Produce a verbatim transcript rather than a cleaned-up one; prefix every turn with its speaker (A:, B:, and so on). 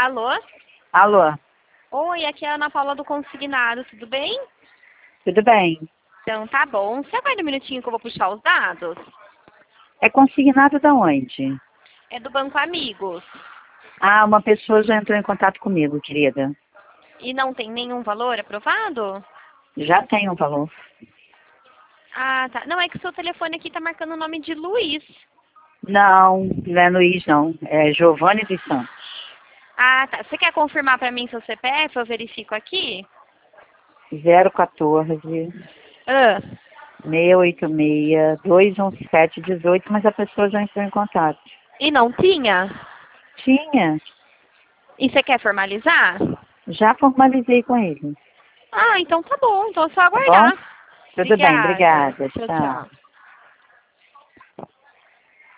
A: Alô?
B: Alô,
A: Oi, aqui é a Ana Paula do Consignado, tudo bem?
B: tudo bem?
A: Então tá bom. Você aguarda um minutinho que eu vou puxar os dados?
B: É consignado da onde?
A: É do Banco Amigos.
B: Ah, uma pessoa já entrou em contato comigo, querida.
A: E não tem nenhum valor aprovado?
B: Já tem um valor.
A: Ah, tá. Não, é que o seu telefone aqui tá marcando o nome de Luiz.
B: Não, não é Luiz, não. É Giovanni dos Santos.
A: Ah, tá. Você quer confirmar pra mim seu C P F? Eu verifico aqui.
B: zero quatorze, seiscentos
A: Ah.
B: e oitenta e seis, duzentos e dezessete, dezoito, mas a pessoa já entrou em contato.
A: E não tinha?
B: Tinha.
A: E você quer formalizar?
B: Já formalizei com ele.
A: Ah, então tá bom. Então é só
B: Tá bom?
A: aguardar.
B: Tudo bem,
A: Obrigada.
B: obrigada.
A: Tchau,
B: Tchau.
A: tchau.